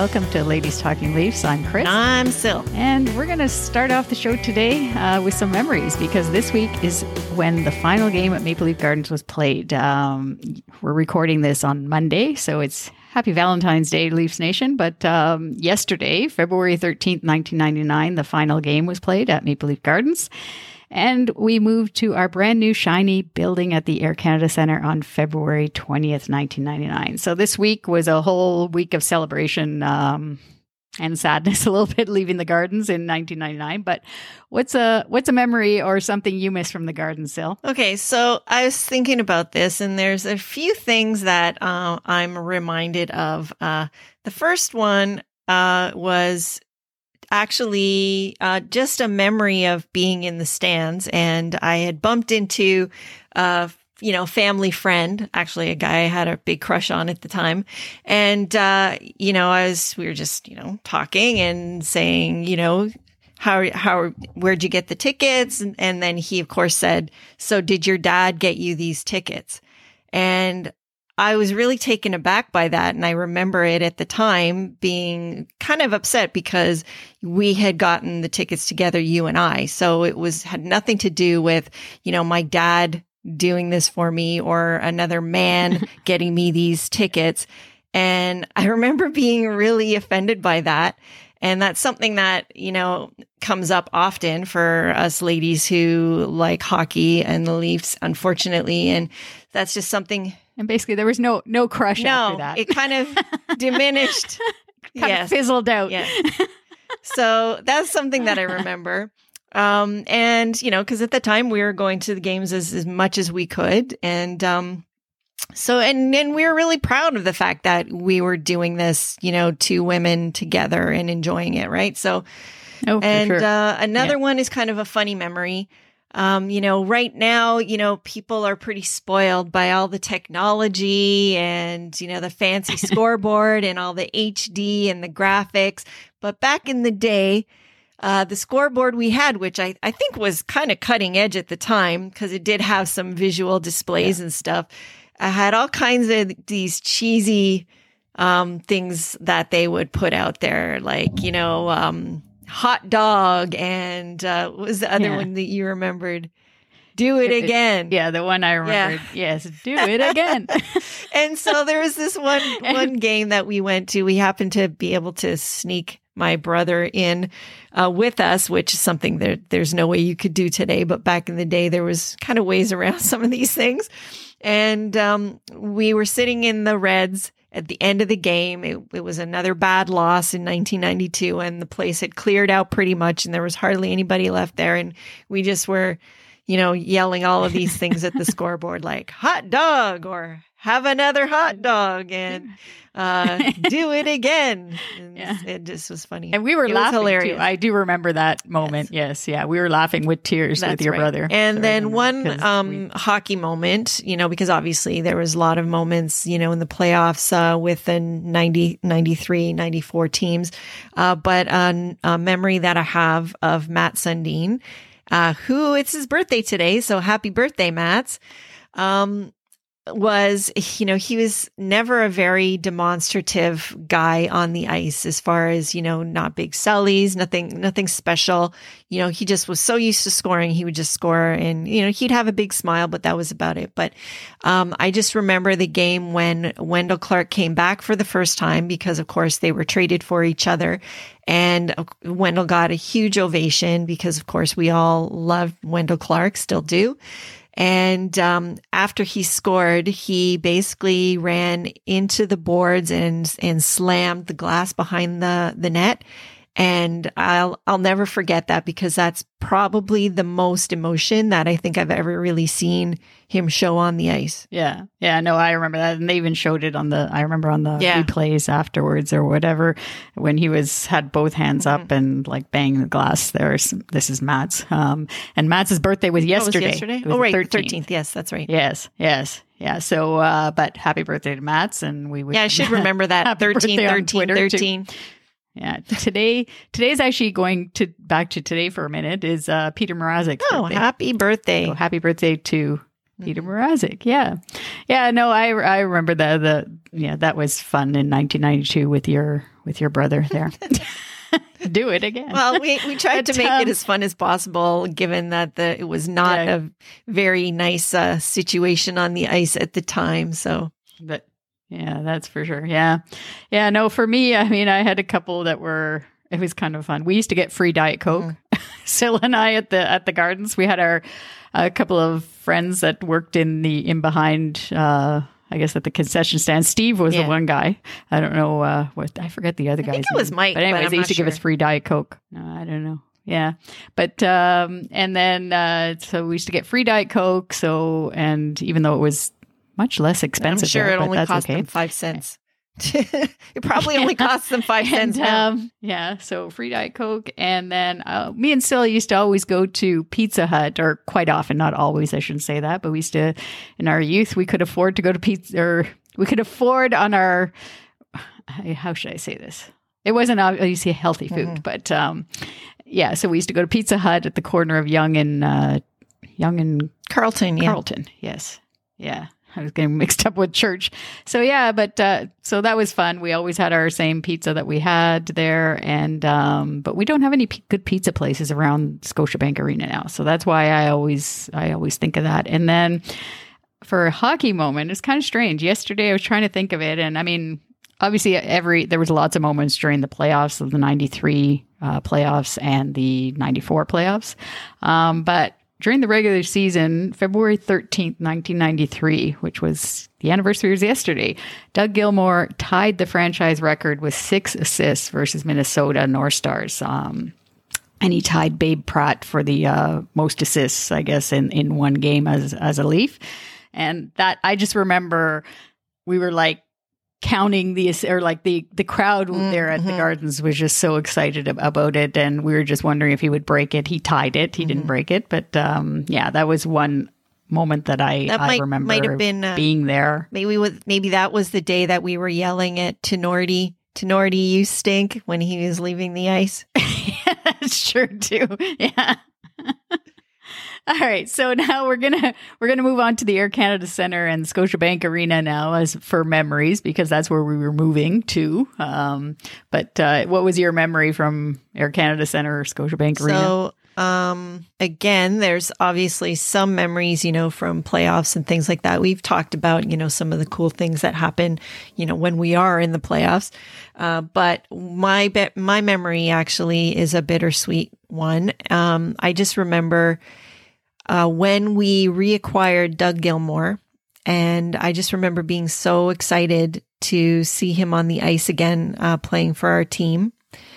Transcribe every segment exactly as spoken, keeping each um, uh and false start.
welcome to Ladies Talking Leafs. I'm Chris. I'm Sil. And we're going to start off the show today uh, with some memories, because this week is when the final game at Maple Leaf Gardens was played. Um, we're recording this on Monday, so it's Happy Valentine's Day, Leafs Nation. But um, yesterday, February thirteenth, nineteen ninety-nine, the final game was played at Maple Leaf Gardens. And we moved to our brand new shiny building at the Air Canada Centre on February twentieth, nineteen ninety-nine. So this week was a whole week of celebration um, and sadness a little bit leaving the Gardens in nineteen ninety-nine. But what's a what's a memory or something you miss from the Gardens, Sil? Okay, so I was thinking about this, and there's a few things that uh, I'm reminded of. Uh, the first one uh, was actually uh, just a memory of being in the stands, and I had bumped into a you know family friend, actually a guy I had a big crush on at the time, and uh, you know I was we were just you know talking and saying you know how how where'd you get the tickets, and, and then he of course said, so did your dad get you these tickets? And I was really taken aback by that. And I remember it at the time being kind of upset because we had gotten the tickets together, you and I. So it was, had nothing to do with, you know, my dad doing this for me or another man getting me these tickets. And I remember being really offended by that. And that's something that, you know, comes up often for us ladies who like hockey and the Leafs, unfortunately. And that's just something. And basically, there was no no crush no, after that. It kind of diminished. kind yes. of fizzled out. Yes. So that's something that I remember. Um, and, you know, because at the time we were going to the games as, as much as we could. And um, so, and, and we were really proud of the fact that we were doing this, you know, two women together and enjoying it. Right. So, oh, and for sure. uh, another yeah. one is kind of a funny memory. Um, you know, right now, you know, people are pretty spoiled by all the technology and, you know, the fancy scoreboard and all the H D and the graphics. But back in the day, uh, the scoreboard we had, which I, I think was kind of cutting edge at the time because it did have some visual displays yeah. and stuff, uh, had all kinds of these cheesy um, things that they would put out there, like, you know, um, hot dog and uh, what was the other yeah. one that you remembered? Do it, it again. Yeah, the one I remembered. Yeah. Yes, do it again. And so there was this one one game that we went to. We happened to be able to sneak my brother in uh, with us, which is something that there's no way you could do today. But back in the day, there was kind of ways around some of these things. And um, we were sitting in the Reds at the end of the game. It, it was another bad loss in nineteen ninety-two, and the place had cleared out pretty much, and there was hardly anybody left there. And we just were, you know, yelling all of these things at the scoreboard, like hot dog or have another hot dog and uh, do it again. And yeah. It just was funny. And we were it laughing hilarious. too. I do remember that moment. Yes. yes. Yeah. We were laughing with tears That's with your right. brother. And so then one um, we... hockey moment, you know, because obviously there was a lot of moments, you know, in the playoffs uh, with the ninety, ninety-three, ninety-four teams. Uh, but uh, a memory that I have of Matt Sundin, uh, who it's his birthday today. So happy birthday, Matt. Um, was, you know, he was never a very demonstrative guy on the ice as far as, you know, not big sellies, nothing, nothing special. You know, he just was so used to scoring. He would just score and, you know, he'd have a big smile, but that was about it. But um, I just remember the game when Wendell Clark came back for the first time because, of course, they were traded for each other. And Wendell got a huge ovation because, of course, we all love Wendell Clark, still do. And um, after he scored, he basically ran into the boards and and slammed the glass behind the, the net. And I'll I'll never forget that because that's probably the most emotion that I think I've ever really seen him show on the ice. Yeah. Yeah. No, I remember that. And they even showed it on the, I remember on the yeah. replays afterwards or whatever, when he was, had both hands mm-hmm. up and like banging the glass. There's, this is Matt's. Um, and Matt's birthday was yesterday. Oh, it was yesterday? It was oh, right. thirteenth. thirteenth. Yes, that's right. Yes. Yes. Yeah. So, uh, but happy birthday to Matt's. And we would. Yeah, I should remember that. thirteen, thirteen, thirteen. Too. Yeah. Today, today's actually going to back to today for a minute is uh, Peter Mrazek. Oh, birthday. happy birthday. So happy birthday to Peter Mrazek. Yeah. Yeah. No, I, I remember that. The, yeah, that was fun in nineteen ninety-two with your, with your brother there. Do it again. Well, we, we tried But, to make um, it as fun as possible, given that the, it was not Yeah. a very nice uh, situation on the ice at the time. So, But yeah, that's for sure. Yeah. Yeah. No, for me, I mean, I had a couple that were, it was kind of fun. We used to get free Diet Coke. Mm. Syl and I at the, at the gardens, we had our, a couple of friends that worked in the, in behind, uh, I guess at the concession stand. Steve was Yeah. the one guy. I don't know, uh, what, I forget the other guy's think it was name. Mike, But but anyways, I'm they used not to give us sure. free Diet Coke. No, I don't know. Yeah. But, um, and then, uh, so we used to get free Diet Coke. So, and even though it was much less I'm expensive, sure there, it but only that's cost okay. them five cents. It probably only costs them five cents And, now. um, yeah, so free Diet Coke. And then uh, me and Syl used to always go to Pizza Hut, or quite often, not always, I shouldn't say that, but we used to, in our youth, we could afford to go to pizza, or we could afford on our, how should I say this? It wasn't obviously healthy food, Mhm. but um, yeah, so we used to go to Pizza Hut at the corner of Young and, uh, Young and Carlton, yeah. Carlton. Yes. Yeah. I was getting mixed up with church. So yeah, but uh, so that was fun. We always had our same pizza that we had there, and um, but we don't have any p- good pizza places around Scotiabank Arena now. So that's why I always I always think of that. And then for a hockey moment, it's kind of strange. Yesterday I was trying to think of it, and I mean, obviously every there was lots of moments during the playoffs of the ninety-three uh, playoffs and the ninety-four playoffs, um, but during the regular season, February thirteenth, nineteen ninety-three, which was the anniversary was yesterday, Doug Gilmour tied the franchise record with six assists versus Minnesota North Stars. Um, and he tied Babe Pratt for the uh, most assists, I guess, in, in one game as, as a Leaf. And that, I just remember we were like, counting the or like the the crowd Mm, there at the mhm. Gardens was just so excited ab- about it, and we were just wondering if he would break it. He tied it. He didn't Mhm. break it, but um yeah, that was one moment that I That I might- remember might have been, uh, being there. Maybe with maybe that was the day that we were yelling at Tenorti, Tenorti, you stink, when he was leaving the ice. That's true too. Yeah. All right, so now we're gonna we're gonna move on to the Air Canada Centre and Scotiabank Arena now, as for memories, because that's where we were moving to. Um, but uh, what was your memory from Air Canada Centre or Scotiabank Arena? So, um, again, there's obviously some memories, you know, from playoffs and things like that. We've talked about, you know, some of the cool things that happen, you know, when we are in the playoffs. Uh, but my be- my memory actually is a bittersweet one. Um, I just remember uh, when we reacquired Doug Gilmour, and I just remember being so excited to see him on the ice again, uh, playing for our team.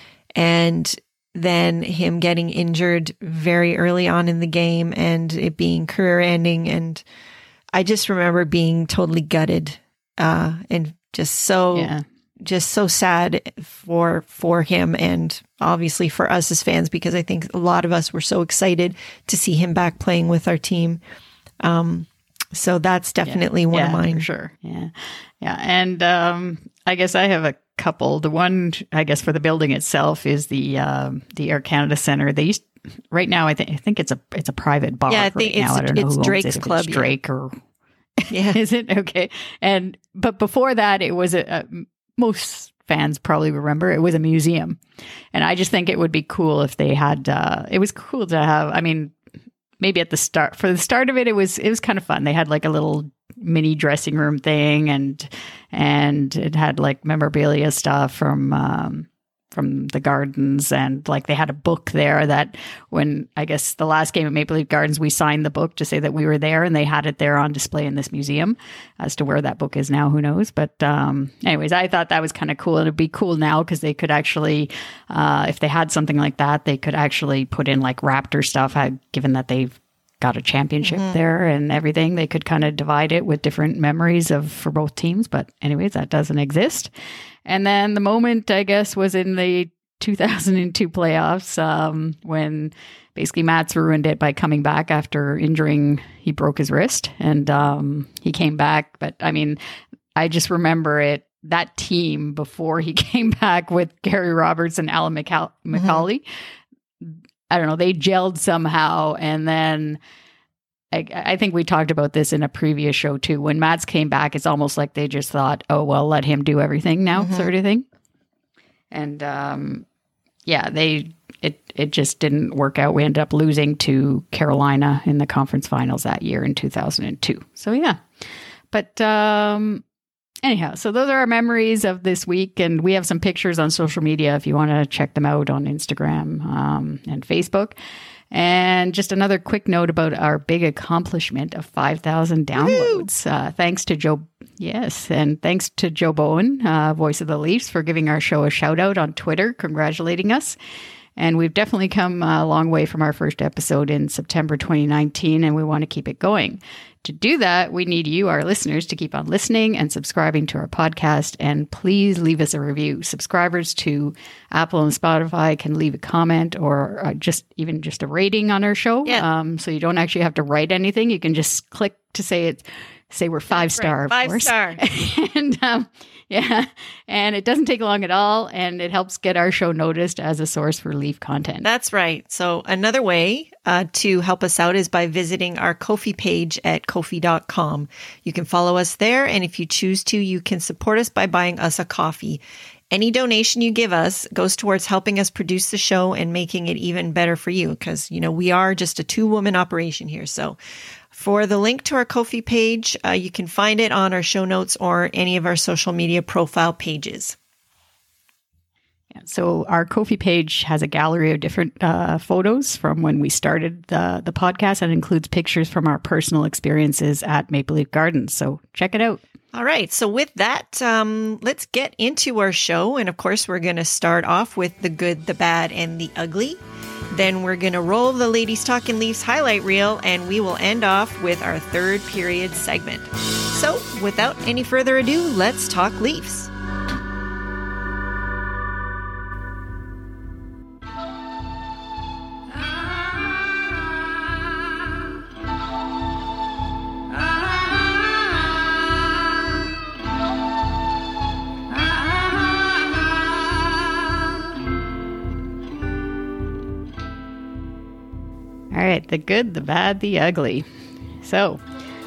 And then him getting injured very early on in the game and it being career ending. And I just remember being totally gutted, uh, and just so, Yeah. just so sad for, for him. And obviously for us as fans, because I think a lot of us were so excited to see him back playing with our team. Um, so that's definitely one yeah, of mine. for sure. Yeah, yeah, and um, I guess I have a couple. The one, I guess, for the building itself is the um, the Air Canada Centre. They used right now. I think I think it's a it's a private bar. Yeah, I think right now. it's- I don't know it's who owns Drake's it, if Club, It's yeah. Drake or Yeah. is it okay? And but before that, it was a, a most fans probably remember it was a museum, and I just think it would be cool if they had. Uh, it was cool to have. I mean, maybe at the start for the start of it, it was it was kind of fun. They had like a little mini dressing room thing, and and it had like memorabilia stuff from um, from the Gardens, and like they had a book there that when I guess the last game at Maple Leaf Gardens, we signed the book to say that we were there, and they had it there on display in this museum. As to where that book is now, who knows? But um, anyways, I thought that was kind of cool. It'd be cool now because they could actually, uh, if they had something like that, they could actually put in like Raptor stuff. uh, Given that they've got a championship Mhm. there and everything, they could kind of divide it with different memories of for both teams. But anyways, that doesn't exist. And then the moment, I guess, was in the two thousand two playoffs, um, when basically Mats ruined it by coming back after injuring, he broke his wrist, and um, he came back. But I mean, I just remember it, that team before he came back with Gary Roberts and Alan McCall- McCauley. I don't know, they gelled somehow. And then I, I think we talked about this in a previous show too. When Mats came back, it's almost like they just thought, oh, well, let him do everything now, mm-hmm. sort of thing. And um, yeah, they it it just didn't work out. We ended up losing to Carolina in the conference finals that year in two thousand two. So yeah, but um, anyhow, so those are our memories of this week. And we have some pictures on social media if you want to check them out on Instagram um, and Facebook. And just another quick note about our big accomplishment of five thousand downloads. Uh, thanks to Joe. Yes. And thanks to Joe Bowen, uh, Voice of the Leafs, for giving our show a shout out on Twitter, congratulating us. And we've definitely come a long way from our first episode in September twenty nineteen, and we want to keep it going. To do that, we need you, our listeners, to keep on listening and subscribing to our podcast. And please leave us a review. Subscribers to Apple and Spotify can leave a comment or uh, just even just a rating on our show. Yeah. Um, so you don't actually have to write anything. You can just click to say it. Say we're five star, right. of course. Five star. and um, yeah, and it doesn't take long at all, and it helps get our show noticed as a source for Leaf content. That's right. So another way uh, to help us out is by visiting our Ko-fi page at ko fi dot com. You can follow us there, and if you choose to, you can support us by buying us a coffee. Any donation you give us goes towards helping us produce the show and making it even better for you, because, you know, we are just a two-woman operation here. So for the link to our Ko-fi page, uh, you can find it on our show notes or any of our social media profile pages. Yeah, so our Ko-fi page has a gallery of different uh, photos from when we started the, the podcast, and includes pictures from our personal experiences at Maple Leaf Gardens. So check it out. All right. So with that, um, let's get into our show. And of course, we're going to start off with the good, the bad, and the ugly. Then we're going to roll the Ladies Talking Leafs highlight reel, and we will end off with our third period segment. So without any further ado, let's talk Leafs. All right, the good, the bad, the ugly. So,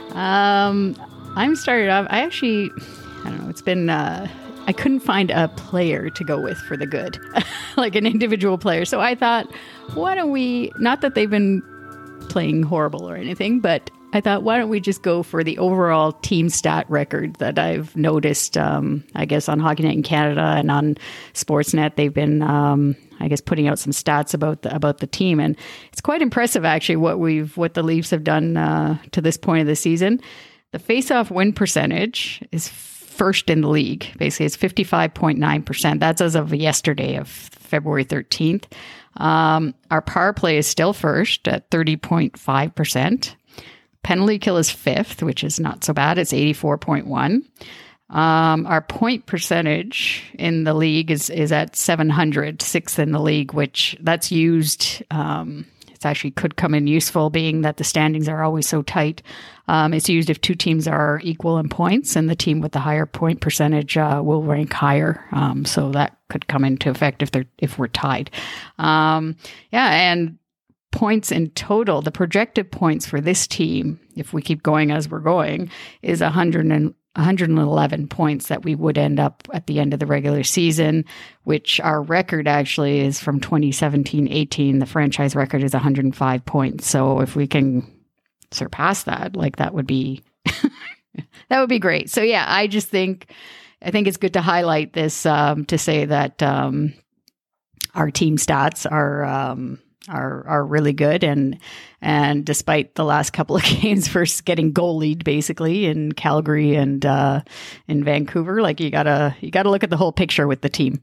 um, I'm started off, I actually, I don't know, it's been, uh, I couldn't find a player to go with for the good, like an individual player. So I thought, why don't we, not that they've been playing horrible or anything, but I thought, why don't we just go for the overall team stat record that I've noticed, um, I guess, on Hockey Night in Canada and on Sportsnet. They've been, um, I guess, putting out some stats about the about the team, and it's quite impressive, actually, what we've what the Leafs have done uh, to this point of the season. The face-off win percentage is first in the league. Basically, it's fifty-five point nine percent. That's as of yesterday, of February thirteenth. Um, our power play is still first at thirty point five percent. Penalty kill is fifth, which is not so bad. It's eighty-four point one. Um, our point percentage in the league is, is at seven hundred, sixth in the league, which that's used. Um, it's actually could come in useful, being that the standings are always so tight. Um, it's used if two teams are equal in points, and the team with the higher point percentage uh, will rank higher. Um, so that could come into effect if they're if we're tied. Um, yeah, and points in total, the projected points for this team, if we keep going as we're going, is one hundred and one hundred eleven points that we would end up at the end of the regular season, which our record actually is from twenty seventeen eighteen. The franchise record is one hundred five points. So if we can surpass that, like that would be, that would be great. So yeah, I just think, I think it's good to highlight this, um, to say that, um, our team stats are, um, are are really good, and and despite the last couple of games first getting goalied basically in Calgary and uh, in Vancouver, like you gotta you gotta look at the whole picture with the team.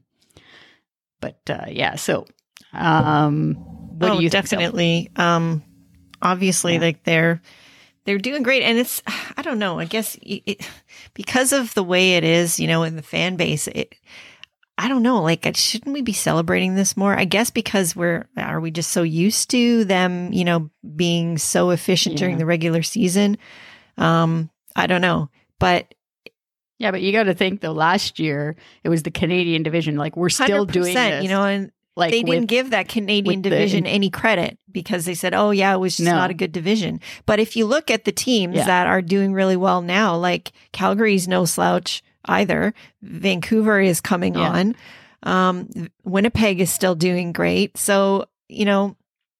But uh, yeah, so um, what oh, do you definitely? Think, so? Um, obviously, yeah. like they're they're doing great, and it's I don't know. I guess it, it, because of the way it is, you know, in the fan base, it. I don't know, like, shouldn't we be celebrating this more? I guess because we're, are we just so used to them, you know, being so efficient yeah. during the regular season? Um, I don't know, but. Yeah, but you got to think though, last year it was the Canadian division. Like we're still doing this. You know, and Like they didn't with, give that Canadian with division the, any credit because they said, oh, yeah, it was just no. not a good division. But if you look at the teams Yeah. that are doing really well now, like Calgary's no slouch either. Vancouver is coming Yeah. on. Um, Winnipeg is still doing great. So, you know,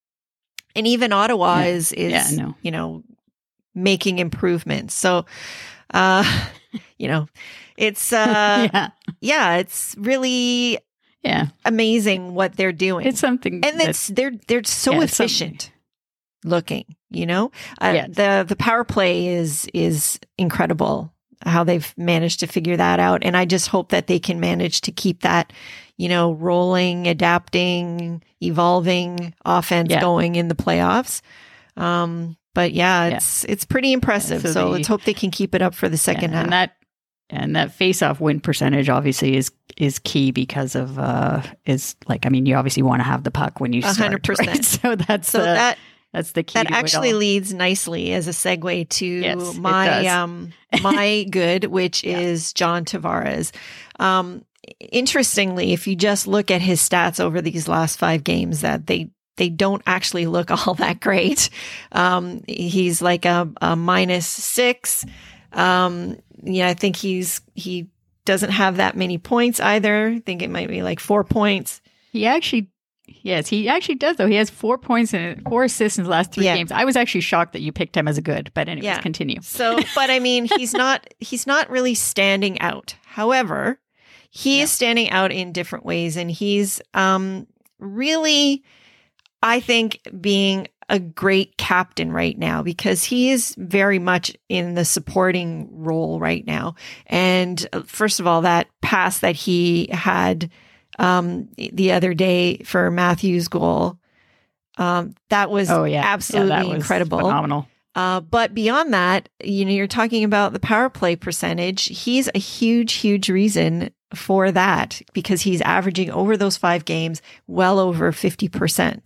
and even Ottawa Yeah. is, is Yeah, no. you know, making improvements. So, uh, you know, it's, uh, yeah. yeah, it's really Yeah. amazing what they're doing. It's something. and it's they're they're so yeah, it's efficient looking, you know. Uh, Yes. The the power play is is incredible. How they've managed to figure that out, and I just hope that they can manage to keep that, you know, rolling, adapting, evolving offense Yeah. going in the playoffs. Um, but yeah, it's it's pretty impressive. So so the- let's hope they can keep it up for the second yeah, half. and that and that face-off win percentage obviously is is key because of uh is like I mean you obviously want to have the puck when you A start, hundred percent. right? So that's so the, that that's the key. That to it actually all. leads nicely as a segue to Yes, it my does. um my good, which Yeah. is John Tavares. Um, interestingly, if you just look at his stats over these last five games, that they they don't actually look all that great. Um, he's like a, a minus six. Um, yeah, I think he's he doesn't have that many points either. I think it might be like four points. He actually, yes, he actually does though. He has four points and four assists in his last three Yeah. games. I was actually shocked that you picked him as a good, but anyways, Yeah. continue. So, but I mean, he's not he's not really standing out. However, he Yeah. is standing out in different ways, and he's um really, I think, being a great captain right now because he is very much in the supporting role right now. And uh, first of all, that pass that he had um the other day for Matthew's goal, um, that was Oh yeah, absolutely yeah, that was incredible. phenomenal. Uh, but beyond that, you know, you're talking about the power play percentage. He's a huge, huge reason for that because he's averaging over those five games well over fifty percent.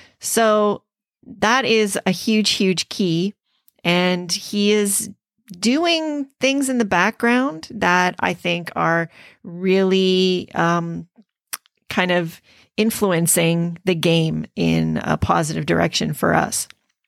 So that is a huge, huge key. And he is doing things in the background that I think are really um, kind of influencing the game in a positive direction for us.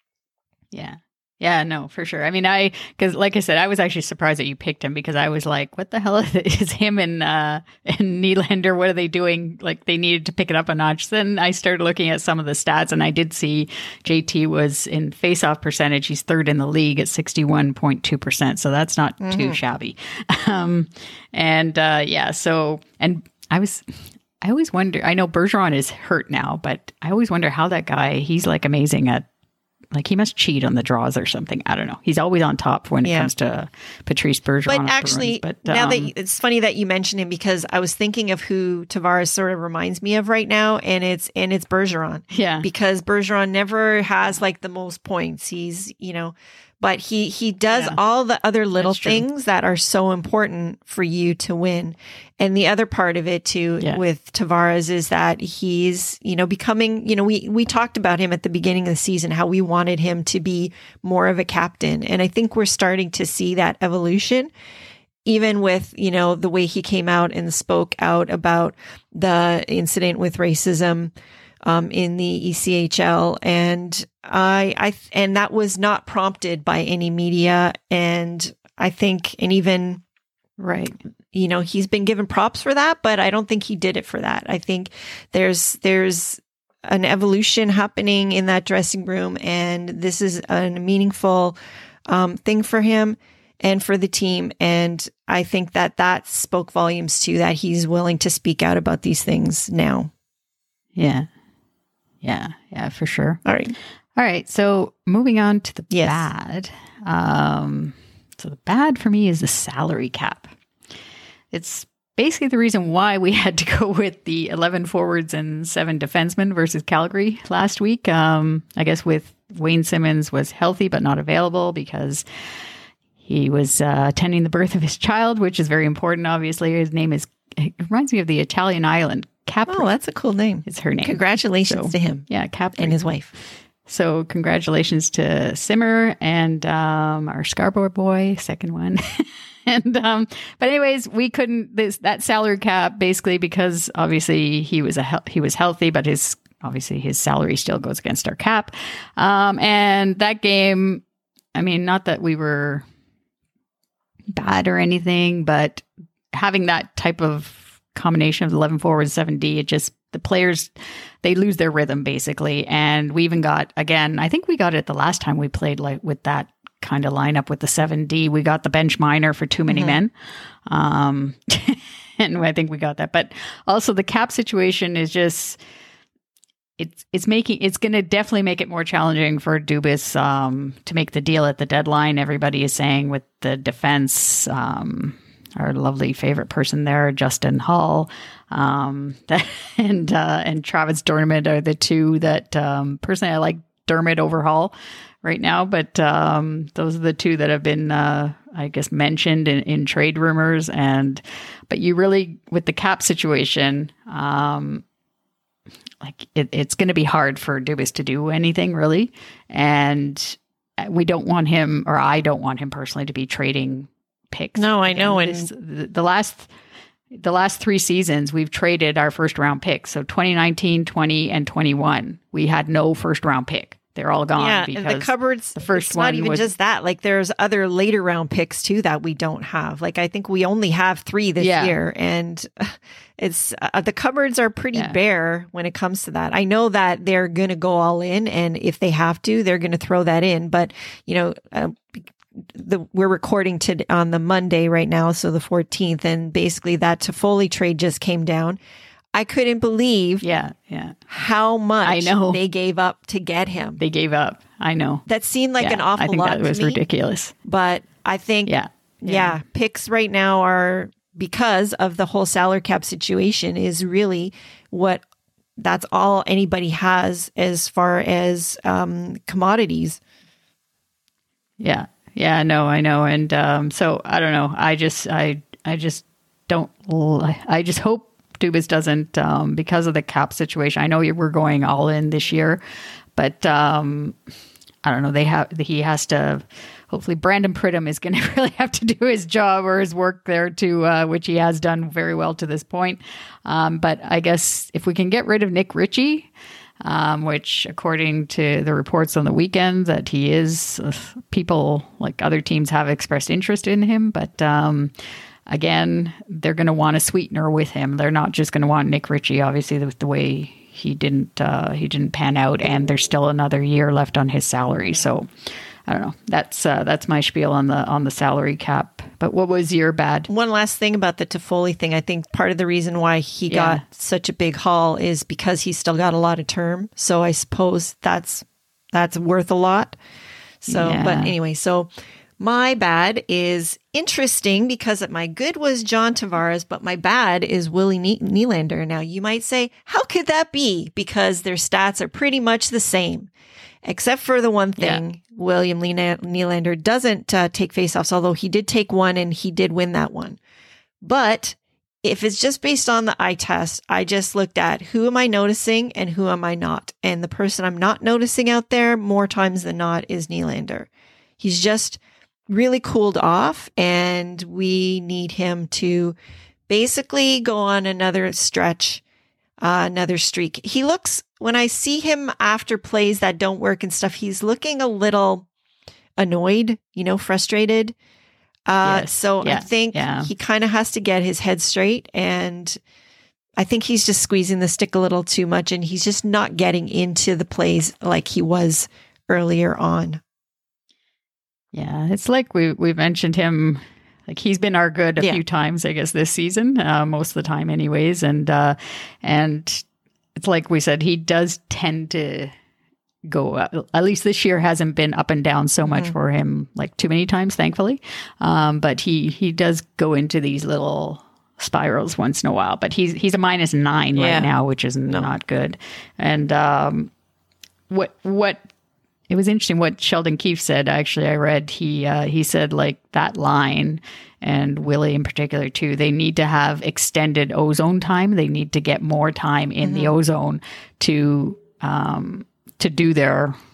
Yeah. Yeah, no, for sure. I mean, I, because like I said, I was actually surprised that you picked him because I was like, what the hell is him and, uh, and Nylander? What are they doing? Like they needed to pick it up a notch. Then I started looking at some of the stats and I did see J T was in faceoff percentage. He's third in the league at sixty-one point two percent. So that's not Mm-hmm. too shabby. Um, and, uh, yeah, so, and I was, I always wonder, I know Bergeron is hurt now, but I always wonder how that guy, he's like amazing at, like he must cheat on the draws or something. I don't know. He's always on top when it Yeah. comes to Patrice Bergeron. But actually, Bruins. But, now um, that it's funny that you mentioned him because I was thinking of who Tavares sort of reminds me of right now, and it's and it's Bergeron. yeah, Because Bergeron never has like the most points. He's, you know, but he he does Yeah. all the other little That's true. things that are so important for you to win. And the other part of it too Yeah. with Tavares is that he's, you know, becoming, you know, we we talked about him at the beginning of the season how we wanted him to be more of a captain. And I think we're starting to see that evolution. Even with, you know, the way he came out and spoke out about the incident with racism um, in the E C H L, and I, I, and that was not prompted by any media, and I think, and even, right. you know, he's been given props for that, but I don't think he did it for that. I think there's there's an evolution happening in that dressing room, and this is a meaningful um, thing for him and for the team. And I think that that spoke volumes too, that he's willing to speak out about these things now. Yeah, yeah, yeah, for sure. All right. All right. So moving on to the Yes. bad. Um, so the bad for me is the salary cap. It's basically the reason why we had to go with the eleven forwards and seven defensemen versus Calgary last week. Um, I guess with Wayne Simmons was healthy but not available because he was uh, attending the birth of his child, which is very important. Obviously, his name is, it reminds me of the Italian island. Capri Oh, that's a cool name. is her name. Congratulations So, to him Yeah, Capri. and his wife. So congratulations to Simmer and um, our Scarborough boy, second one. and um, but anyways, we couldn't this that salary cap basically because obviously he was a he was healthy, but his obviously his salary still goes against our cap. Um, and that game, I mean, not that we were bad or anything, but having that type of combination of eleven forward, seven D, it just the players they lose their rhythm basically. And we even got again, I think we got it the last time we played like with that kind of lineup with the seven D. We got the bench minor for too many mm-hmm. men. Um, and I think we got that. But also the cap situation is just, it's it's making, it's going to definitely make it more challenging for Dubas um, to make the deal at the deadline. Everybody is saying with the defense, um, our lovely favorite person there, Justin Hall, um, and uh, and Travis Dermott are the two that um, personally I like Dermott over Hall right now, but um, those are the two that have been, uh, I guess, mentioned in, in trade rumors. And but you really, with the cap situation, um, like it, it's going to be hard for Dubas to do anything really, and we don't want him, or I don't want him personally, to be trading picks. No, I know, and this, the, the last. The last three seasons, we've traded our first round picks. So twenty nineteen, twenty, and twenty-one, we had no first round pick. They're all gone. Yeah, because and the cupboards, the first it's one not even was, just that. Like there's other later round picks too that we don't have. Like I think we only have three this yeah. year. And it's uh, the cupboards are pretty yeah. bare when it comes to that. I know that they're going to go all in. And if they have to, they're going to throw that in. But, you know, uh, The, we're recording to on the Monday right now, so the fourteenth, and basically that Toffoli trade just came down. I couldn't believe yeah, yeah, how much I know. they gave up to get him. They gave up. I know. That seemed like yeah, an awful I think lot that was to me, ridiculous. But I think, yeah. yeah, yeah, picks right now are, because of the whole salary cap situation, is really what that's all anybody has as far as um, commodities. Yeah. Yeah, no, I know. And um, so I don't know. I just, I, I just don't, I just hope Dubas doesn't, um, because of the cap situation. I know we're going all in this year, but um, I don't know. They have, he has to, hopefully Brandon Pridham is going to really have to do his job or his work there too, uh, which he has done very well to this point. Um, but I guess if we can get rid of Nick Ritchie, Um, which, according to the reports on the weekend, that he is, uh, people like other teams have expressed interest in him. But um, again, they're going to want a sweetener with him. They're not just going to want Nick Ritchie, obviously, with the way he didn't uh, he didn't pan out, and there's still another year left on his salary. So I don't know. That's uh, that's my spiel on the on the salary cap. But what was your bad? One last thing about the Toffoli thing. I think part of the reason why he yeah. got such a big haul is because he's still got a lot of term. So I suppose that's that's worth a lot. So, yeah. but anyway, so my bad is interesting because my good was John Tavares, but my bad is Willie Nylander. Now you might say, how could that be? Because their stats are pretty much the same. Except for the one thing, yeah. William Nylander doesn't uh, take faceoffs, although he did take one and he did win that one. But if it's just based on the eye test, I just looked at who am I noticing and who am I not. And the person I'm not noticing out there more times than not is Nylander. He's just really cooled off, and we need him to basically go on another stretch, uh, another streak. He looks, when I see him after plays that don't work and stuff, he's looking a little annoyed, you know, frustrated. Uh, yes. so yeah. I think yeah. he kind of has to get his head straight, and I think he's just squeezing the stick a little too much, and he's just not getting into the plays like he was earlier on. Yeah, it's like we we mentioned him. Like he's been our good a yeah. few times, I guess, this season, uh, most of the time, anyways. And uh, and it's like we said, he does tend to go. Uh, at least this year hasn't been up and down so much mm-hmm. for him, like too many times, thankfully. Um, but he he does go into these little spirals once in a while. But he's he's a minus nine yeah. right now, which is no. not good. And um, what what. It was interesting what Sheldon Keefe said. Actually, I read he uh, he said like that line, and Willie in particular too. They need to have extended ozone time. They need to get more time in mm-hmm. the ozone to um, to do their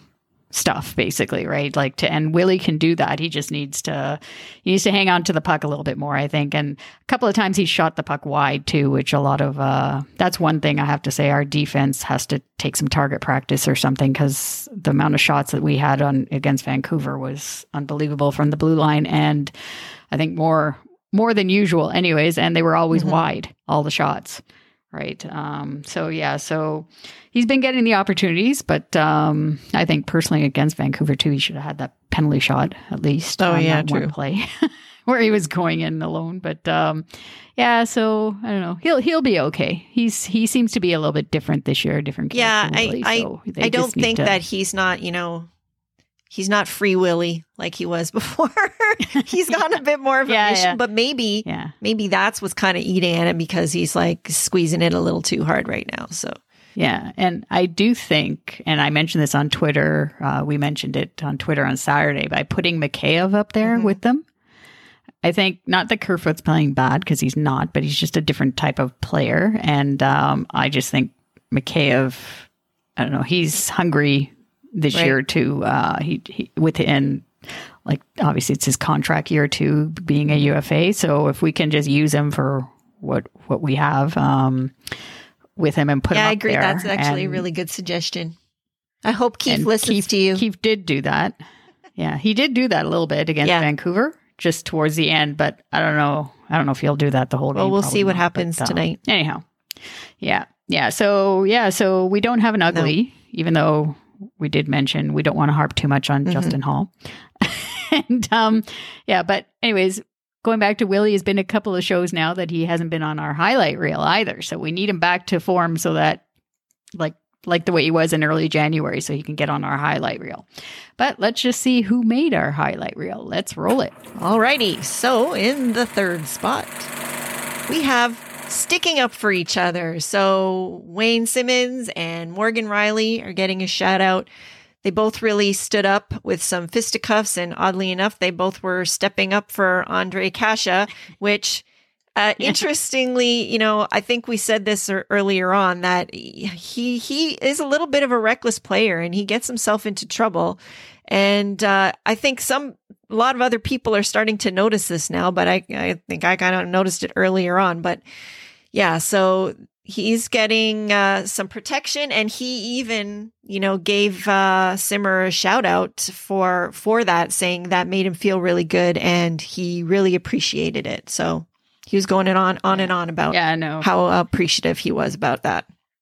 stuff, basically, right? Like to, and Willie can do that. He just needs to, he needs to hang on to the puck a little bit more, I think. And a couple of times he shot the puck wide too, which a lot of, uh, that's one thing I have to say, our defense has to take some target practice or something, because the amount of shots that we had on against Vancouver was unbelievable from the blue line. And I think more, more than usual anyways. And they were always mm-hmm. wide, all the shots. Right. Um, so, yeah, so he's been getting the opportunities, but um, I think personally against Vancouver, too, he should have had that penalty shot at least. Oh, on yeah, that true. One play where he was going in alone. But um, yeah, so I don't know. He'll he'll be okay. He's He seems to be a little bit different this year, different. Yeah, really, I, so I, I don't think to, that he's not, you know, he's not Free Willy like he was before. He's gotten a bit more of a yeah, mission, yeah. but maybe, yeah. maybe that's what's kind of eating at him, because he's like squeezing it a little too hard right now. So, yeah. And I do think, and I mentioned this on Twitter, uh, we mentioned it on Twitter on Saturday, by putting Mikheyev up there mm-hmm. with them. I think not that Kerfoot's playing bad, because he's not, but he's just a different type of player. And um, I just think Mikheyev, I don't know, he's hungry this right. year too. Uh, he, he within, like, obviously it's his contract year too, being a U F A. So if we can just use him for what what we have um, with him and put yeah, him up I agree. there. That's actually and, a really good suggestion. I hope Keith listens Keith, to you. Keith did do that. Yeah, he did do that a little bit against yeah. Vancouver, just towards the end. But I don't know. I don't know if he'll do that the whole well, game. Well, we'll see what not, happens but, um, tonight. Anyhow, yeah, yeah. So yeah, so we don't have an ugly, no. even though we did mention we don't want to harp too much on mm-hmm. Justin Hall. and um, yeah, but anyways, going back to Willie, has been a couple of shows now that he hasn't been on our highlight reel either. So we need him back to form so that, like, like the way he was in early January, so he can get on our highlight reel. But let's just see who made our highlight reel. Let's roll it. Alrighty. So in the third spot, we have sticking up for each other. So Wayne Simmons and Morgan Rielly are getting a shout out. They both really stood up with some fisticuffs, and oddly enough, they both were stepping up for Ondrej Kase, which uh, yeah. interestingly, you know, I think we said this earlier on, that he he is a little bit of a reckless player, and he gets himself into trouble. And uh, I think some a lot of other people are starting to notice this now, but I, I think I kind of noticed it earlier on. But yeah, so he's getting uh, some protection, and he even, you know, gave uh, Simmer a shout out for for that, saying that made him feel really good, and he really appreciated it. So he was going on on and on about yeah, no. how appreciative he was about that.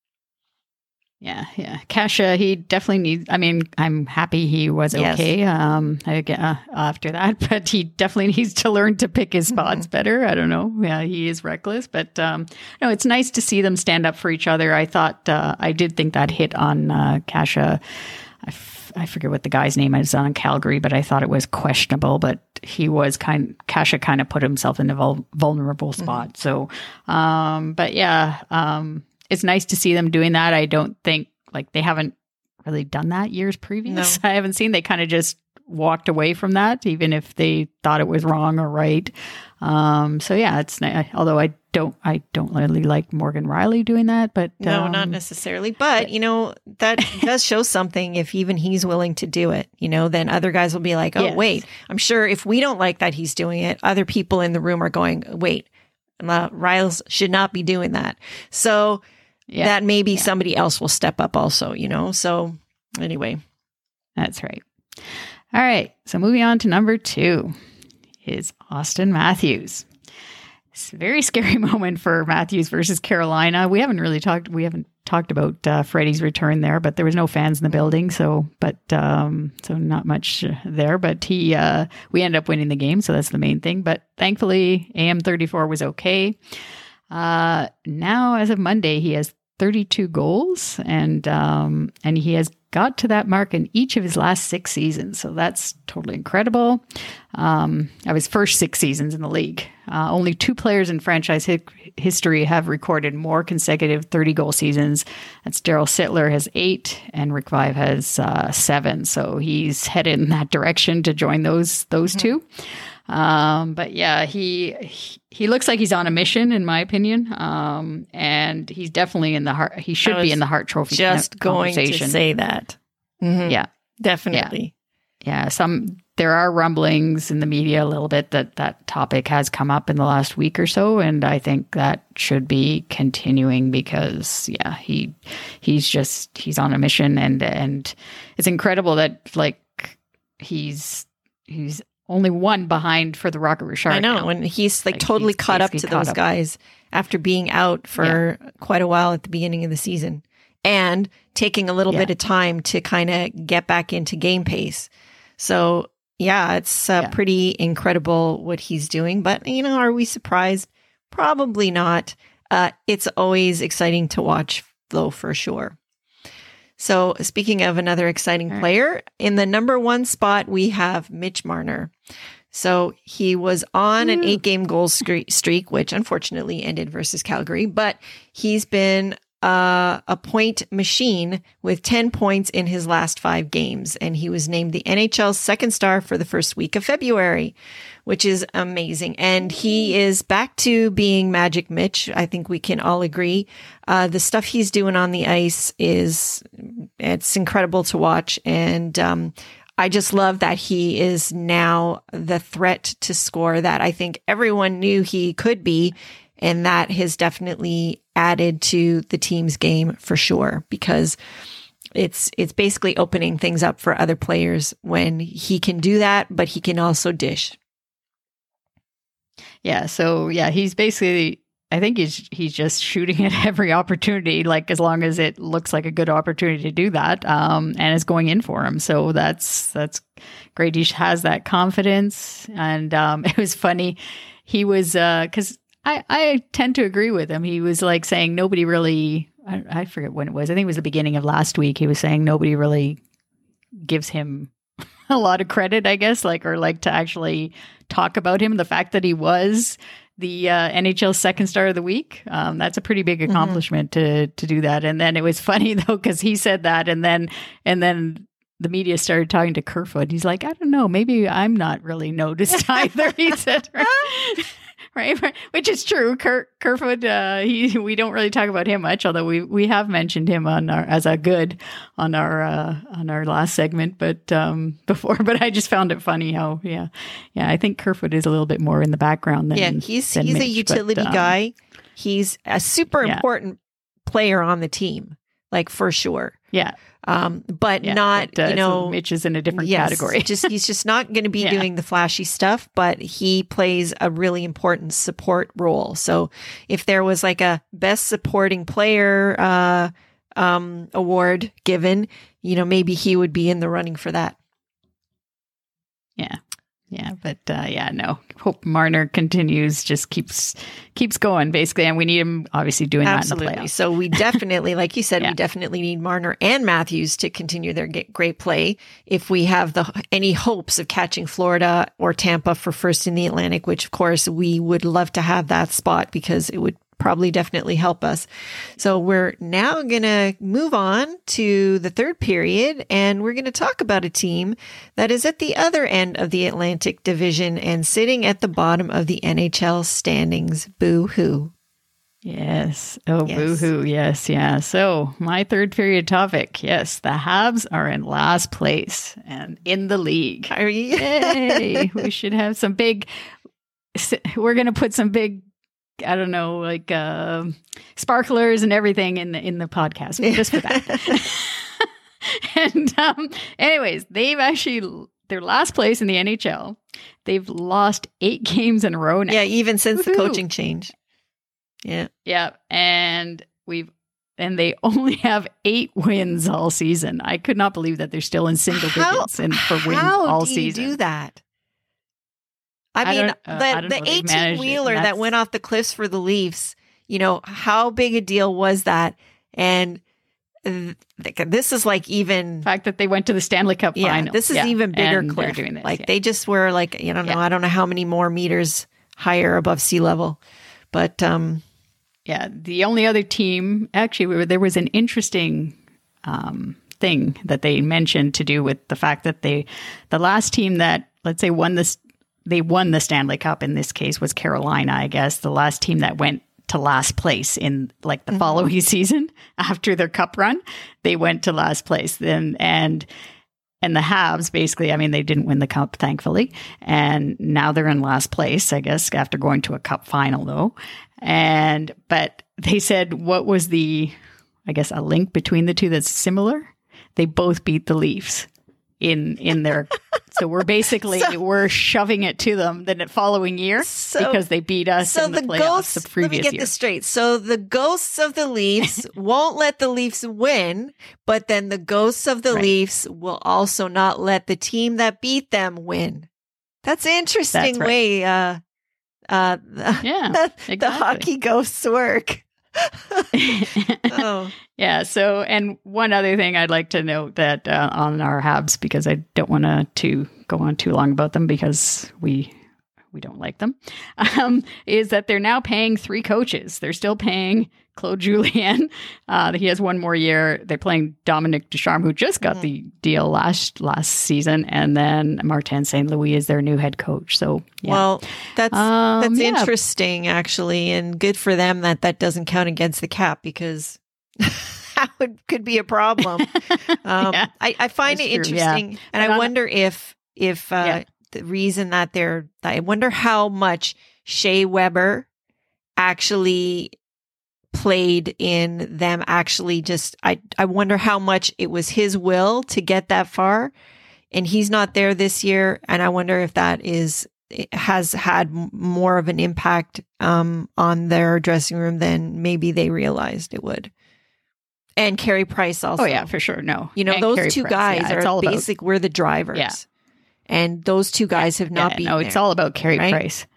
Yeah, yeah. Kase, he definitely needs, I mean, I'm happy he was okay yes. um, I, uh, after that, but he definitely needs to learn to pick his spots mm-hmm. better. I don't know. Yeah, he is reckless, but um, no, it's nice to see them stand up for each other. I thought, uh, I did think that hit on uh, Kase. I, f- I forget what the guy's name is on Calgary, but I thought it was questionable, but he was kind, Kase kind of put himself in a vul- vulnerable spot. Mm-hmm. So, um, but yeah, um, it's nice to see them doing that. I don't think, like, they haven't really done that years previous. No. I haven't seen, they kind of just walked away from that, even if they thought it was wrong or right. Um, so yeah, it's nice. Although I don't, I don't really like Morgan Rielly doing that, but no, um, not necessarily. But you know, that does show something. If even he's willing to do it, you know, then other guys will be like, oh, yes. wait, I'm sure if we don't like that he's doing it, other people in the room are going, wait, uh, Riles should not be doing that. So yeah. that maybe yeah. somebody else will step up also, you know? So anyway. That's right. All right. So moving on to number two is Austin Matthews. It's a very scary moment for Matthews versus Carolina. We haven't really talked, we haven't talked about uh, Freddie's return there, but there was no fans in the building. So, but, um, so not much there, but he, uh, we ended up winning the game. So that's the main thing. But thankfully A M thirty-four was okay. Uh, now as of Monday, he has thirty-two goals, and um, and he has got to that mark in each of his last six seasons. So that's totally incredible. Um, of his first six seasons in the league, uh, only two players in franchise hi- history have recorded more consecutive thirty-goal seasons. That's Daryl Sittler has eight, and Rick Vaive has uh, seven. So he's headed in that direction to join those those mm-hmm. two. Um, but yeah, he, he, he looks like he's on a mission, in my opinion. Um, and he's definitely in the heart. He should be in the Hart Trophy just going conversation. to say that. Mm-hmm. Yeah. Definitely. Yeah. yeah. Some, there are rumblings in the media a little bit that that topic has come up in the last week or so. And I think that should be continuing because, yeah, he, he's just, he's on a mission and, and it's incredible that like he's, he's only one behind for the Rocket Richard. I know. Now. And he's like, like totally he's caught up to those up. guys after being out for yeah. quite a while at the beginning of the season. And taking a little yeah. bit of time to kind of get back into game pace. So, yeah, it's uh, yeah. pretty incredible what he's doing. But, you know, are we surprised? Probably not. Uh, it's always exciting to watch, though, for sure. So, speaking of another exciting right. player, in the number one spot, we have Mitch Marner. So he was on an eight-game goal streak, which unfortunately ended versus Calgary. But he's been Uh, a point machine with ten points in his last five games. And he was named the N H L's second star for the first week of February, which is amazing. And he is back to being Magic Mitch. I think we can all agree. Uh, the stuff he's doing on the ice is, it's incredible to watch. And, um, I just love that he is now the threat to score that I think everyone knew he could be. And that has definitely added to the team's game for sure, because it's it's basically opening things up for other players when he can do that, but he can also dish. Yeah. So yeah, he's basically, I think he's he's just shooting at every opportunity, like as long as it looks like a good opportunity to do that, um, and it's going in for him. So that's that's great. He has that confidence, and um, it was funny. He was because. Uh, I, I tend to agree with him. He was like saying nobody really, I, I forget when it was. I think it was the beginning of last week. He was saying nobody really gives him a lot of credit, I guess, like, or like to actually talk about him. The fact that he was the uh, N H L second star of the week. Um, that's a pretty big accomplishment mm-hmm. to, to do that. And then it was funny though, because he said that and then, and then the media started talking to Kerfoot. He's like, I don't know, maybe I'm not really noticed either. He said, right? Right, which is true. Ker- Kerfoot, uh, he we don't really talk about him much, although we, we have mentioned him on our as a good on our uh, on our last segment, but um, before. But I just found it funny how yeah yeah I think Kerfoot is a little bit more in the background than yeah he's than he's Mitch, a utility but, um, guy. He's a super yeah. important player on the team, like for sure. Yeah. Um, but yeah, not, but, uh, you know, so Mitch is in a different yes, category. just he's just not going to be yeah. doing the flashy stuff, but he plays a really important support role. So if there was like a best supporting player uh, um, award given, you know, maybe he would be in the running for that. Yeah. Yeah, but uh, yeah, no. Hope Marner continues, just keeps keeps going, basically, and we need him obviously doing Absolutely. that in the playoffs. So we definitely, like you said, yeah. we definitely need Marner and Matthews to continue their great play if we have the any hopes of catching Florida or Tampa for first in the Atlantic, which of course we would love to have that spot because it would probably definitely help us. So we're now going to move on to the third period, and we're going to talk about a team that is at the other end of the Atlantic Division and sitting at the bottom of the N H L standings. Boo-hoo. Yes. Oh, yes. boo-hoo. Yes, yeah. So my third period topic. Yes, the Habs are in last place and in the league. Are you? Yay. We should have some big, we're going to put some big I don't know, like uh, sparklers and everything in the in the podcast just for that. and um, anyways, they've actually their last place in the N H L. They've lost eight games in a row now. Yeah, even since Woo-hoo. the coaching change. Yeah, yeah, and we've and they only have eight wins all season. I could not believe that they're still in single how, digits and for wins how all do you season. Do that. I, I mean, uh, the, I the eighteen-wheeler that went off the cliffs for the Leafs, you know, how big a deal was that? And th- this is like even... The fact that they went to the Stanley Cup yeah, final. This is yeah, even bigger and cliff. Doing this, like yeah. they just were like, you don't know, yeah. I don't know how many more meters higher above sea level. But... um yeah, the only other team... Actually, there was an interesting... Um, thing that they mentioned to do with the fact that they... The last team that, let's say, won this... They won the Stanley Cup in this case was Carolina, I guess, the last team that went to last place in like the mm-hmm. following season after their cup run. They went to last place then. And and the Habs, basically, I mean, they didn't win the cup, thankfully. And now they're in last place, I guess, after going to a cup final, though. And, but they said, what was the, I guess, a link between the two that's similar? They both beat the Leafs in, in their, so we're basically, so, we're shoving it to them the following year so, because they beat us so in the, the playoffs ghosts, the previous year. Let me get year. this straight. So the ghosts of the Leafs won't let the Leafs win, but then the ghosts of the right. Leafs will also not let the team that beat them win. That's an interesting That's right. way uh, uh, yeah, the, exactly. the hockey ghosts work. oh. Yeah. So, and one other thing I'd like to note that uh, on our Habs, because I don't want to to go on too long about them because we we don't like them, um, is that they're now paying three coaches. They're still paying Claude Julien. Uh, he has one more year. They're playing Dominic Ducharme, who just got mm-hmm. the deal last last season, and then Martin Saint Louis is their new head coach. So, yeah. Well, that's um, that's yeah. interesting, actually, and good for them that that doesn't count against the cap because that would, could be a problem. Um, yeah, I, I find it true, interesting, yeah. and, and I wonder if if uh, yeah. the reason that they're, I wonder how much Shea Weber actually played in them actually just, I, I wonder how much it was his will to get that far, and he's not there this year. And I wonder if that is, has had more of an impact um, on their dressing room than maybe they realized it would. And Carey Price also. Oh yeah, for sure. No, you know, and those Carey two Price, guys yeah, are basic. We're the drivers. Yeah. And those two guys have not yeah, been No, there, it's all about Carey right? Price.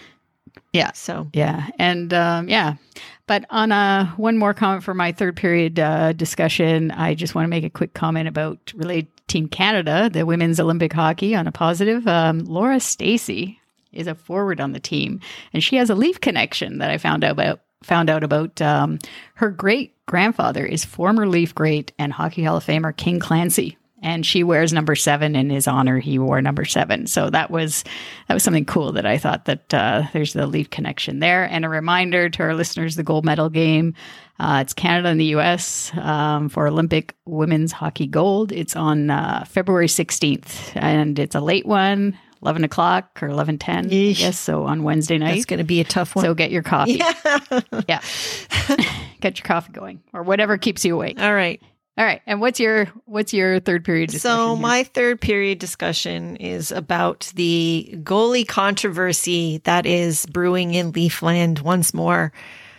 Yeah. So, yeah. And, um, yeah. But on uh, one more comment for my third period uh, discussion, I just want to make a quick comment about related Team Canada, the women's Olympic hockey on a positive. Um, Laura Stacey is a forward on the team, and she has a Leaf connection that I found out about. Found out about um, her great grandfather is former Leaf great and Hockey Hall of Famer King Clancy. And she wears number seven in his honor. He wore number seven. So that was that was something cool that I thought that uh, there's the Leaf connection there. And a reminder to our listeners, the gold medal game. Uh, it's Canada and the U S um, for Olympic women's hockey gold. It's on uh, February sixteenth. And it's a late one, eleven o'clock or eleven ten, I guess. So on Wednesday night. That's going to be a tough one. So get your coffee. Yeah. yeah. Get your coffee going or whatever keeps you awake. All right. All right. And what's your what's your third period discussion? So here? my third period discussion is about the goalie controversy that is brewing in Leafland once more.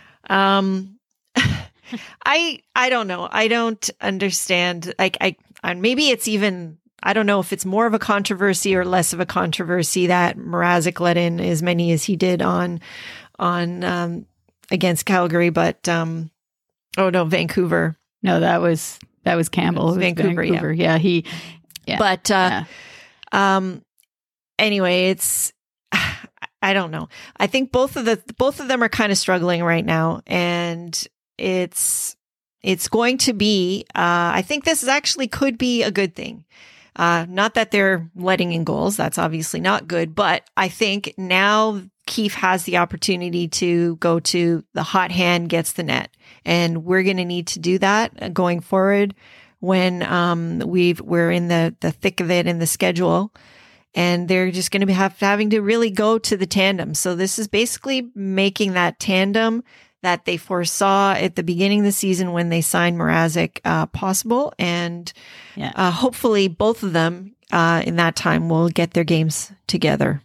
Um, I I don't know. I don't understand. Like I, and maybe it's even, I don't know if it's more of a controversy or less of a controversy that Mrazek let in as many as he did on on um, against Calgary, but um, oh no, Vancouver. No, that was. That was Campbell. Was Vancouver, Vancouver, yeah. yeah. He, yeah. But, uh, yeah. um, anyway, it's, I don't know. I think both of the, both of them are kind of struggling right now, and it's, it's going to be, uh, I think this is actually could be a good thing. Uh, not that they're letting in goals. That's obviously not good, but I think now Keefe has the opportunity to go to the hot hand gets the net. And we're going to need to do that going forward when um, we've, we're in the, the thick of it in the schedule. And they're just going to be have, having to really go to the tandem. So this is basically making that tandem that they foresaw at the beginning of the season when they signed Mrazek uh, possible. And yeah. uh, hopefully both of them uh, in that time will get their games together.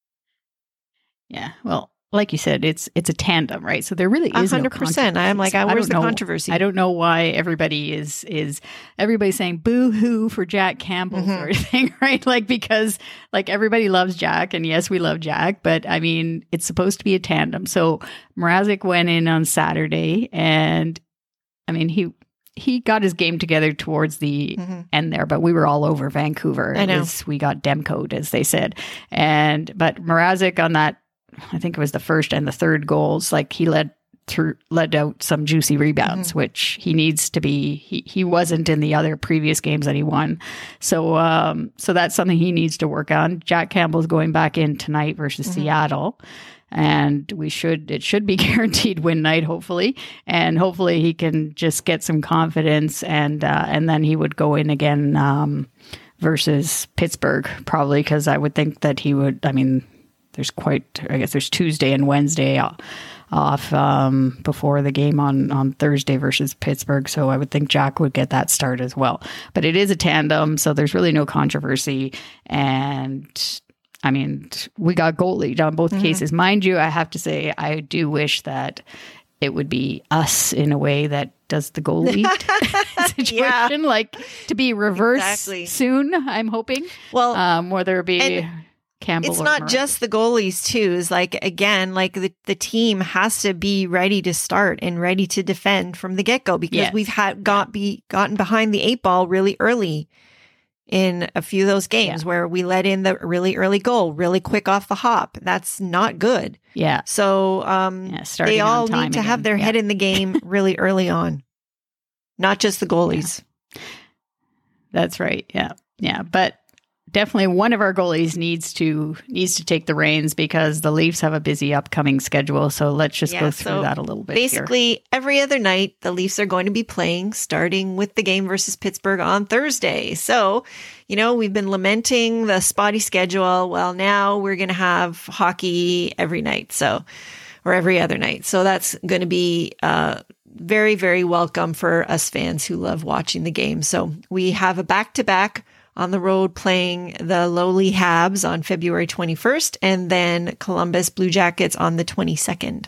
Yeah. Well, like you said, it's it's a tandem, right? So there really is one hundred percent. no I'm like, I, where's the know, controversy? I don't know why everybody is is everybody's saying boo hoo for Jack Campbell mm-hmm. sort of thing, right? Like because like everybody loves Jack, and yes, we love Jack, but I mean, it's supposed to be a tandem. So Mrazek went in on Saturday, and I mean he. He got his game together towards the mm-hmm. end there, but we were all over Vancouver. I know. Was, we got Demcode, as they said. And, but Mrazek on that, I think it was the first and the third goals, like he led through, led out some juicy rebounds, mm-hmm. which he needs to be, he, he wasn't in the other previous games that he won. So, um, so that's something he needs to work on. Jack Campbell's going back in tonight versus mm-hmm. Seattle. And we should, it should be guaranteed win night, hopefully. And hopefully he can just get some confidence, and, uh, and then he would go in again, um, versus Pittsburgh, probably because I would think that he would, I mean, there's quite, I guess there's Tuesday and Wednesday off um, before the game on, on Thursday versus Pittsburgh. So I would think Jack would get that start as well. But it is a tandem, so there's really no controversy. And I mean, we got goalie on both mm-hmm. cases. Mind you, I have to say, I do wish that it would be us in a way that does the goalie situation, yeah. like to be reversed exactly. soon, I'm hoping. Well, um, whether it be Campbell it's or not Murray. Just the goalies too. Is like, again, like the, the team has to be ready to start and ready to defend from the get-go because yes. we've had got be gotten behind the eight ball really early in a few of those games yeah. where we let in the really early goal, really quick off the hop. That's not good. Yeah. So um, yeah, they all need to again. have their yeah. head in the game really early on, not just the goalies. Yeah. That's right. Yeah. Yeah. But definitely one of our goalies needs to needs to take the reins because the Leafs have a busy upcoming schedule. So let's just yeah, go through so that a little bit. Basically, here. every other night, the Leafs are going to be playing, starting with the game versus Pittsburgh on Thursday. So, you know, we've been lamenting the spotty schedule. Well, now we're going to have hockey every night. So, or every other night. So that's going to be uh, very, very welcome for us fans who love watching the game. So we have a back-to-back on the road playing the lowly Habs on February twenty-first and then Columbus Blue Jackets on the twenty-second.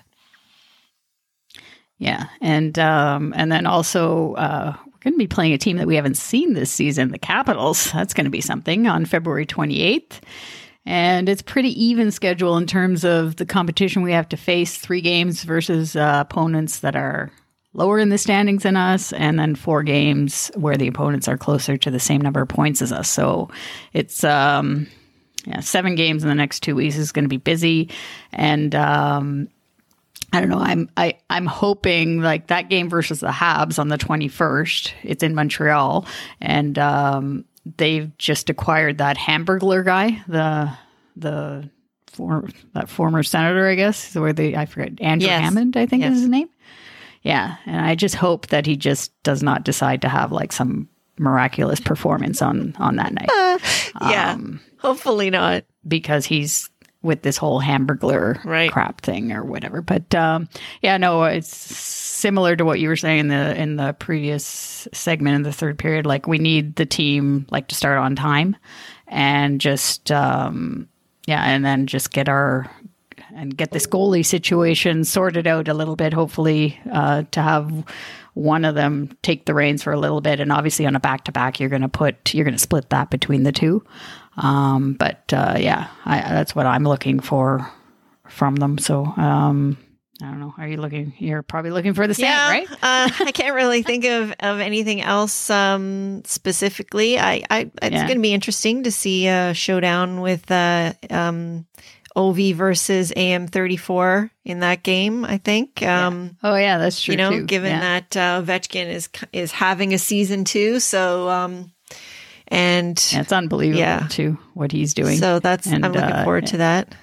Yeah. And um, and then also uh, we're going to be playing a team that we haven't seen this season, the Capitals. That's going to be something on February twenty-eighth. And it's pretty even schedule in terms of the competition we have to face, three games versus uh, opponents that are lower in the standings than us, and then four games where the opponents are closer to the same number of points as us. So it's um, yeah, seven games in the next two weeks is going to be busy. And um, I don't know, I'm I, I'm hoping like that game versus the Habs on the twenty-first, it's in Montreal, and um, they've just acquired that Hamburglar guy, the the for, that former senator, I guess, where they I forget Andrew yes. Hammond, I think yes. is his name. Yeah, and I just hope that he just does not decide to have like some miraculous performance on, on that night. Uh, yeah, um, hopefully not. Because he's with this whole Hamburglar right. crap thing or whatever. But um, yeah, no, it's similar to what you were saying in the in the previous segment in the third period. Like we need the team like to start on time and just um, yeah, and then just get our. and get this goalie situation sorted out a little bit, hopefully, uh, to have one of them take the reins for a little bit. And obviously on a back-to-back, you're going to put, you're going to split that between the two. Um, but uh, yeah, I, that's what I'm looking for from them. So um, I don't know. Are you looking, you're probably looking for the same, yeah, right? uh, I can't really think of, of anything else um, specifically. I, I It's yeah. going to be interesting to see a showdown with uh, um O V versus A M thirty-four in that game, I think. Um, yeah. Oh, yeah, that's true, You know, too. given yeah. that uh, Ovechkin is is having a season too. So, um, and... Yeah, it's unbelievable, yeah. too, what he's doing. So that's, and, I'm looking uh, forward to that.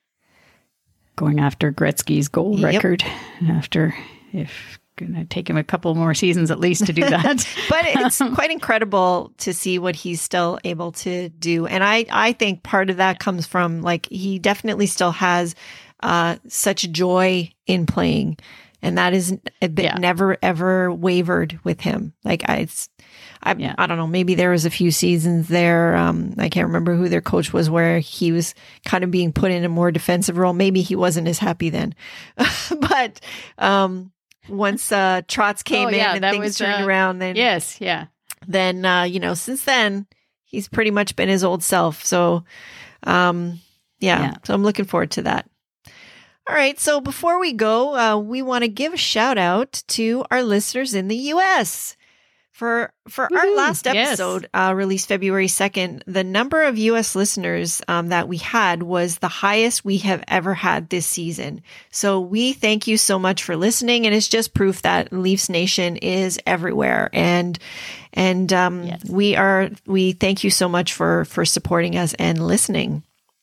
Going after Gretzky's goal yep. record after, if... going to take him a couple more seasons at least to do that. But it's quite incredible to see what he's still able to do. And I, I think part of that comes from like, he definitely still has uh, such joy in playing. And that is a bit yeah. never, ever wavered with him. Like I, it's, I, yeah. I don't know, maybe there was a few seasons there. Um, I can't remember who their coach was where he was kind of being put in a more defensive role. Maybe he wasn't as happy then, but, um, once uh, Trotz came oh, yeah, in and things was, turned uh, around, then yes, yeah, then uh, you know, since then he's pretty much been his old self. So, um, yeah, yeah. so I'm looking forward to that. All right, so before we go, uh, we want to give a shout out to our listeners in the U S For for Woo-hoo, our last episode, yes. uh, released February second, the number of U S listeners um, that we had was the highest we have ever had this season. So we thank you so much for listening, and it's just proof that Leafs Nation is everywhere. And and um, yes. we are we thank you so much for for supporting us and listening.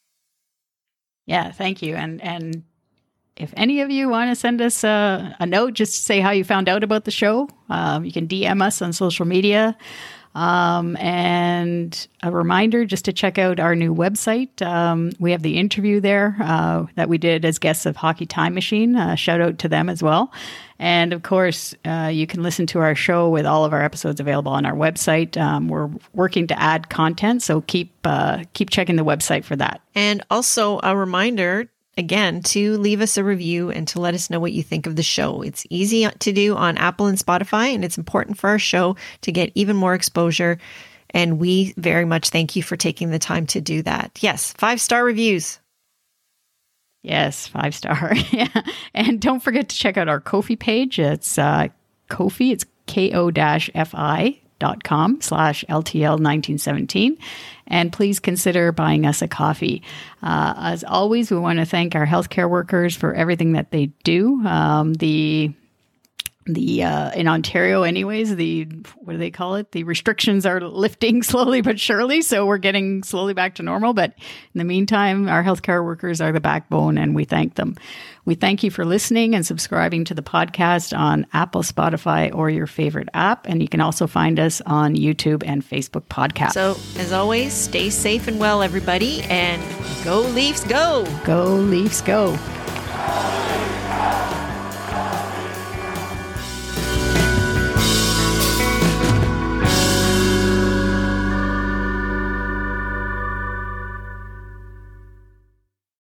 Yeah, thank you, and and. If any of you want to send us a, a note, just to say how you found out about the show, um, you can D M us on social media. Um, and a reminder just to check out our new website. Um, we have the interview there uh, that we did as guests of Hockey Time Machine. Uh, shout out to them as well. And of course, uh, you can listen to our show with all of our episodes available on our website. Um, we're working to add content, so keep uh, keep checking the website for that. And also a reminder, again, to leave us a review and to let us know what you think of the show. It's easy to do on Apple and Spotify, and it's important for our show to get even more exposure. And we very much thank you for taking the time to do that. Yes, five-star reviews. Yes, five star. Yeah. And don't forget to check out our Ko-fi page. It's uh, Ko-fi. It's ko-fi dot com slash LTL nineteen seventeen. And please consider buying us a coffee. Uh, as always, we want to thank our healthcare workers for everything that they do. Um, the The uh, in Ontario, anyways, the what do they call it? The restrictions are lifting slowly but surely, so we're getting slowly back to normal. But in the meantime, our healthcare workers are the backbone, and we thank them. We thank you for listening and subscribing to the podcast on Apple, Spotify, or your favorite app. And you can also find us on YouTube and Facebook podcasts. So, as always, stay safe and well, everybody, and go Leafs, go! Go Leafs, go!